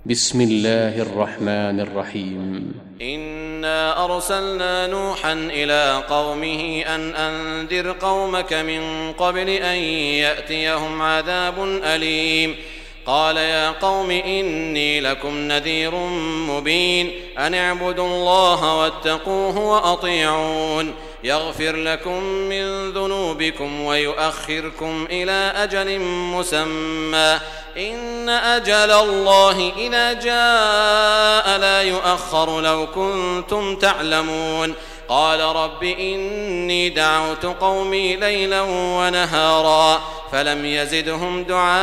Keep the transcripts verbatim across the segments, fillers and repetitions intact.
بسم الله الرحمن الرحيم. إنا أرسلنا نوحا إلى قومه أن أنذر قومك من قبل أن يأتيهم عذاب أليم. قال يا قوم إني لكم نذير مبين أن اعبدوا الله واتقوه وأطيعون يغفر لكم من ذنوبكم ويؤخركم إلى أجل مسمى إن أجل الله إذا جاء لا يؤخر لو كنتم تعلمون. قال رب إني دعوت قومي ليلا ونهارا فلم يزدهم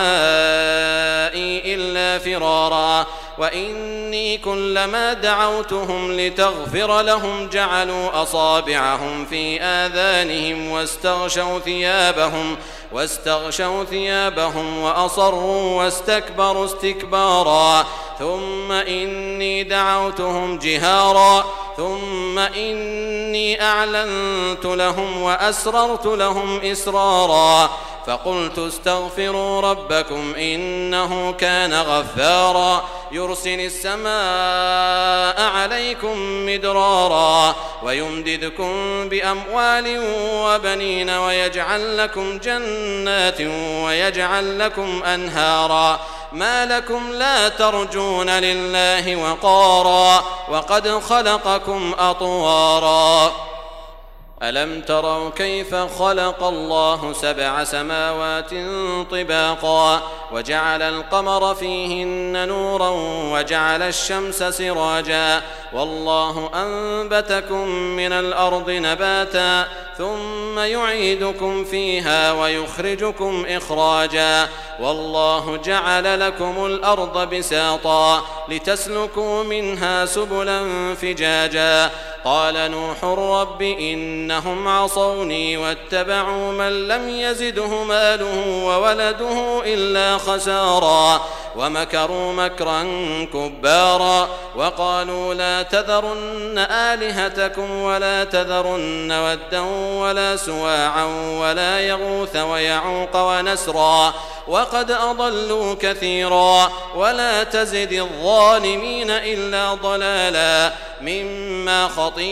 دعائي إلا فرارا وإني كلما دعوتهم لتغفر لهم جعلوا أصابعهم في آذانهم واستغشوا ثيابهم واستغشوا ثيابهم وأصروا واستكبروا استكبارا ثم إني دعوتهم جهارا ثم إني أعلنت لهم وأسررت لهم إسرارا فقلت استغفروا ربكم إنه كان غفارا يرسل السماء عليكم مدرارا ويمددكم بأموال وبنين ويجعل لكم جنات ويجعل لكم أنهارا ما لكم لا ترجون لله وقارا وقد خلقكم أطوارا. ألم تروا كيف خلق الله سبع سماوات طباقا وجعل القمر فيهن نورا وجعل الشمس سراجا والله أنبتكم من الأرض نباتا ثم يعيدكم فيها ويخرجكم إخراجا والله جعل لكم الأرض بساطا لتسلكوا منها سبلا فجاجا. قال نوح رب إنهم عصوني واتبعوا من لم يزده ماله وولده إلا خسارا ومكروا مكرا كبارا وقالوا لا تذرن آلهتكم ولا تذرن ودا ولا سواعا ولا يغوث ويعوق ونسرا وقد أضلوا كثيرا ولا تزد الظالمين إلا ضلالا مما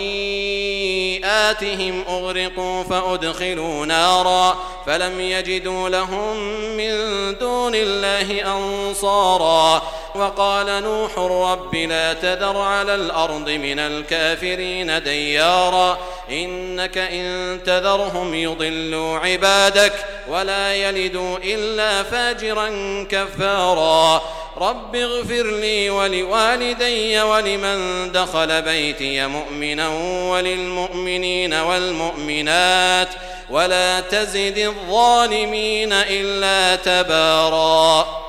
خطيئاتهم أغرقوا فأدخلوا نارا فلم يجدوا لهم من دون الله أنصارا. وقال نوح رب لا تذر على الأرض من الكافرين ديارا إنك إن تذرهم يضلوا عبادك ولا يلدوا إلا فاجرا كفارا. رب اغفر لي ولوالدي ولمن دخل بيتي مؤمنا وللمؤمنين والمؤمنات ولا تزد الظالمين إلا تبارا.